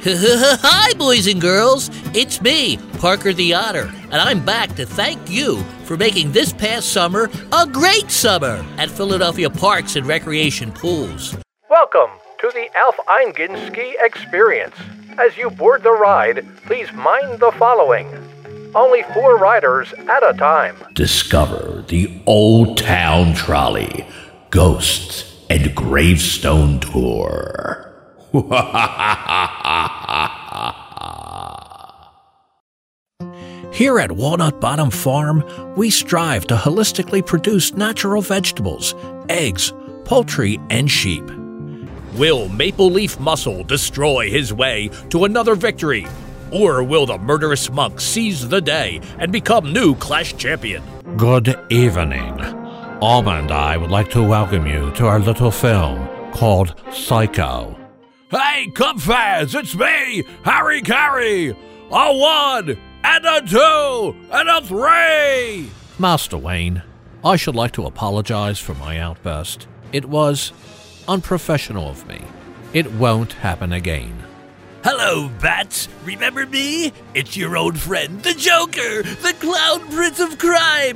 Hi, boys and girls. It's me, Parker the Otter, and I'm back to thank you for making this past summer a great summer at Philadelphia Parks and Recreation Pools. Welcome to the Alf Eingen Ski Experience. As you board the ride, please mind the following. Only 4 riders at a time. Discover the Old Town Trolley, Ghosts and Gravestone Tour. Here at Walnut Bottom Farm, we strive to holistically produce natural vegetables, eggs, poultry, and sheep. Will Maple Leaf Muscle destroy his way to another victory? Or will the murderous monk seize the day and become new Clash champion? Good evening. Alma and I would like to welcome you to our little film called Psycho. Hey, Cub fans, it's me, Harry Carey! A 1, and a 2, and a 3! Master Wayne, I should like to apologize for my outburst. It was unprofessional of me. It won't happen again. Hello, Bats. Remember me? It's your old friend, the Joker, the Clown Prince of Crime.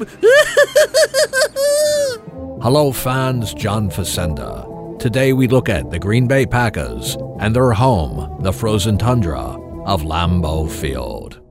Hello, fans. John Facenda. Today we look at the Green Bay Packers and their home, the frozen tundra of Lambeau Field.